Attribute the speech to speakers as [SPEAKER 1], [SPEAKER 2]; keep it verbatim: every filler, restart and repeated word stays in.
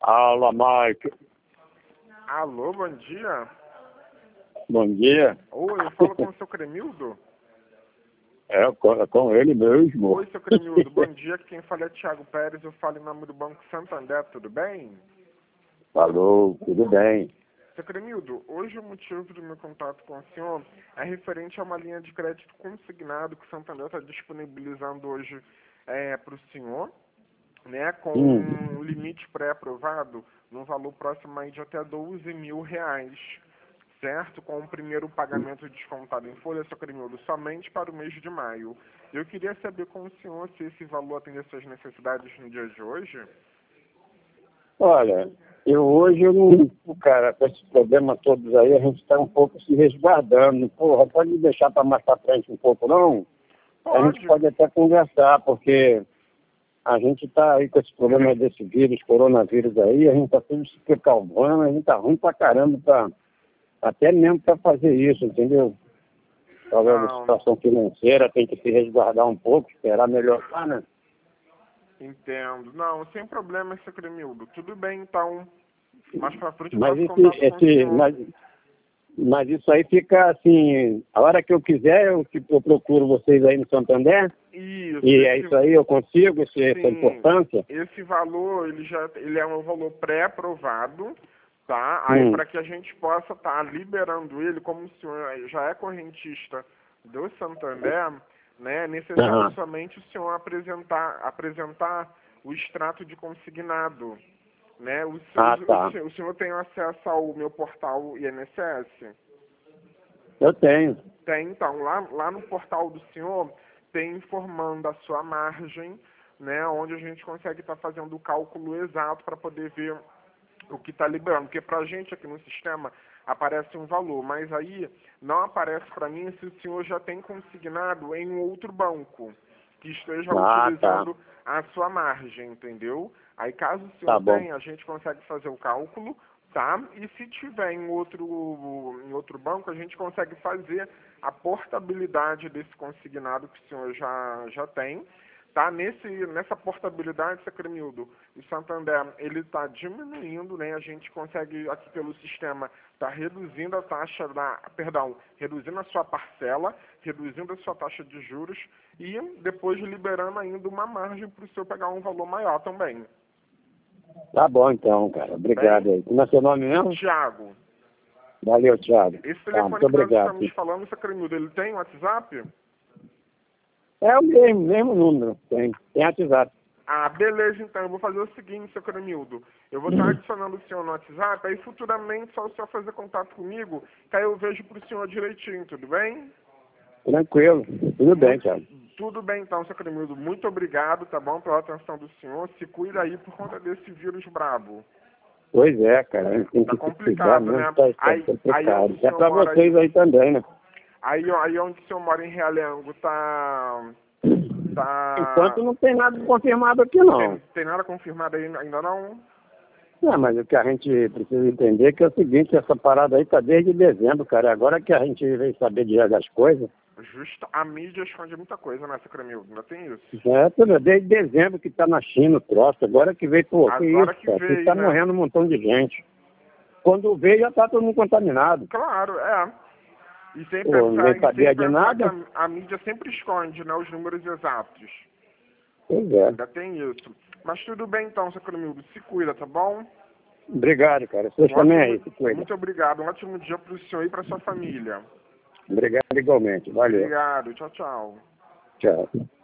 [SPEAKER 1] Alô, Mike.
[SPEAKER 2] Alô, bom dia.
[SPEAKER 1] Bom dia.
[SPEAKER 2] Oi, eu falo com o seu Cremildo?
[SPEAKER 1] É, com, é com ele mesmo.
[SPEAKER 2] Oi, seu Cremildo, bom dia. Quem fala é Thiago Pérez, eu falo em nome do Banco Santander, tudo bem?
[SPEAKER 1] Falou, tudo bem.
[SPEAKER 2] Seu Cremildo, hoje o motivo do meu contato com o senhor é referente a uma linha de crédito consignado que o Santander está disponibilizando hoje é, para o senhor, né, com
[SPEAKER 1] Hum.
[SPEAKER 2] um limite pré-aprovado no valor próximo aí de até doze mil reais, certo? Com o primeiro pagamento descontado em folha, seu Cremildo, somente para o mês de maio. Eu queria saber com o senhor se esse valor atende às suas necessidades no dia de hoje.
[SPEAKER 1] Olha, eu hoje, eu não, cara, com esses problemas todos aí, a gente está um pouco se resguardando. Porra, pode deixar para mais para frente um pouco, não?
[SPEAKER 2] Pode.
[SPEAKER 1] A gente pode até conversar, porque a gente está aí com esse problema desse vírus, coronavírus aí, a gente está tudo se precavendo, a gente está ruim pra caramba, pra, até mesmo para fazer isso, entendeu? Talvez a
[SPEAKER 2] Não,
[SPEAKER 1] situação financeira tem que se resguardar um pouco, esperar melhorar, né?
[SPEAKER 2] entendo. Não, sem problema, seu Cremildo. Tudo bem, então. Mais pra frente eu
[SPEAKER 1] Mas,
[SPEAKER 2] faço
[SPEAKER 1] esse,
[SPEAKER 2] contato com o
[SPEAKER 1] esse,
[SPEAKER 2] senhor.
[SPEAKER 1] mas, mas isso aí fica assim, a hora que eu quiser, eu, eu procuro vocês aí no Santander,
[SPEAKER 2] Isso.
[SPEAKER 1] e é
[SPEAKER 2] esse-
[SPEAKER 1] isso aí, eu consigo, esse, essa
[SPEAKER 2] Sim,
[SPEAKER 1] importância.
[SPEAKER 2] esse valor, ele já ele é um valor pré-aprovado, tá? Aí
[SPEAKER 1] Hum.
[SPEAKER 2] para que a gente possa estar liberando ele, como o senhor já é correntista do Santander, né? É necessário
[SPEAKER 1] Aham.
[SPEAKER 2] somente o senhor apresentar, apresentar o extrato de consignado, né? O, se-
[SPEAKER 1] Ah,
[SPEAKER 2] o,
[SPEAKER 1] tá.
[SPEAKER 2] o, o senhor tem acesso ao meu portal I N S S?
[SPEAKER 1] Eu tenho.
[SPEAKER 2] Tem, então, lá, lá no portal do senhor, tem informando a sua margem, né, onde a gente consegue estar fazendo o cálculo exato para poder ver o que está liberando. Porque para a gente aqui no sistema aparece um valor, mas aí não aparece para mim se o senhor já tem consignado em um outro banco que esteja
[SPEAKER 1] Ah, tá.
[SPEAKER 2] utilizando a sua margem, entendeu? Aí caso o senhor
[SPEAKER 1] Tá bom.
[SPEAKER 2] tenha, a gente consegue fazer o cálculo, tá? E se tiver em outro, em outro banco, a gente consegue fazer a portabilidade desse consignado que o senhor já, já tem, tá? Nesse, nessa portabilidade, seu Cremildo, o Santander, ele está diminuindo, né? A gente consegue, aqui pelo sistema, tá reduzindo a taxa da, perdão, reduzindo a sua parcela, reduzindo a sua taxa de juros e depois liberando ainda uma margem para o senhor pegar um valor maior também.
[SPEAKER 1] Tá bom então, cara. Obrigado aí. Como é seu nome mesmo?
[SPEAKER 2] Tiago,
[SPEAKER 1] Valeu, Thiago.
[SPEAKER 2] esse
[SPEAKER 1] Tá,
[SPEAKER 2] telefone
[SPEAKER 1] muito
[SPEAKER 2] que nós
[SPEAKER 1] obrigado.
[SPEAKER 2] estamos falando, seu Cremildo, ele tem WhatsApp?
[SPEAKER 1] É o mesmo, mesmo número. Tem, tem WhatsApp.
[SPEAKER 2] Ah, beleza, então. Eu vou fazer o seguinte, seu Cremildo. Eu vou estar adicionando o senhor no WhatsApp, aí futuramente só o senhor fazer contato comigo, que aí eu vejo pro senhor direitinho, tudo bem?
[SPEAKER 1] Tranquilo. Tudo bem, Thiago.
[SPEAKER 2] Tudo bem, então, seu Cremildo. Muito obrigado, tá bom, pela atenção do senhor. Se cuida aí por conta desse vírus brabo.
[SPEAKER 1] Pois é, cara. A gente tem
[SPEAKER 2] Tá
[SPEAKER 1] que se cuidar
[SPEAKER 2] complicado,
[SPEAKER 1] mesmo.
[SPEAKER 2] né?
[SPEAKER 1] Tá, tá
[SPEAKER 2] Aí, aí
[SPEAKER 1] complicado.
[SPEAKER 2] onde o
[SPEAKER 1] É
[SPEAKER 2] senhor
[SPEAKER 1] pra
[SPEAKER 2] mora
[SPEAKER 1] vocês
[SPEAKER 2] aí,
[SPEAKER 1] aí também, né?
[SPEAKER 2] aí, aí onde o senhor mora em Realengo, tá... tá...
[SPEAKER 1] Enquanto não tem nada confirmado aqui, não.
[SPEAKER 2] Tem, tem nada confirmado aí ainda não?
[SPEAKER 1] Não, mas o que a gente precisa entender é que é o seguinte, essa parada aí tá desde dezembro, cara. Agora que a gente veio saber de das coisas,
[SPEAKER 2] Justo, a mídia esconde muita coisa, né, seu Cremildo? Ainda tem isso.
[SPEAKER 1] é tudo desde dezembro que tá na China o troço. Agora que veio, pô, que
[SPEAKER 2] Agora
[SPEAKER 1] isso,
[SPEAKER 2] que
[SPEAKER 1] cara? Que
[SPEAKER 2] veio,
[SPEAKER 1] tá
[SPEAKER 2] né?
[SPEAKER 1] morrendo um montão de gente. Quando veio já tá todo mundo contaminado.
[SPEAKER 2] Claro, é. E sem
[SPEAKER 1] Pô,
[SPEAKER 2] pensar,
[SPEAKER 1] ninguém
[SPEAKER 2] e
[SPEAKER 1] sabia
[SPEAKER 2] sem
[SPEAKER 1] de
[SPEAKER 2] pensar que
[SPEAKER 1] nada.
[SPEAKER 2] a, a mídia sempre esconde, né, os números exatos.
[SPEAKER 1] Pois é.
[SPEAKER 2] Ainda tem isso. Mas tudo bem então, seu Cremildo. Se cuida, tá bom?
[SPEAKER 1] Obrigado, cara. Vocês
[SPEAKER 2] Um
[SPEAKER 1] também
[SPEAKER 2] ótimo,
[SPEAKER 1] aí, se cuida.
[SPEAKER 2] muito obrigado. Um ótimo dia pro senhor e pra sua família.
[SPEAKER 1] Obrigado igualmente. Valeu.
[SPEAKER 2] Obrigado. Tchau, tchau.
[SPEAKER 1] Tchau.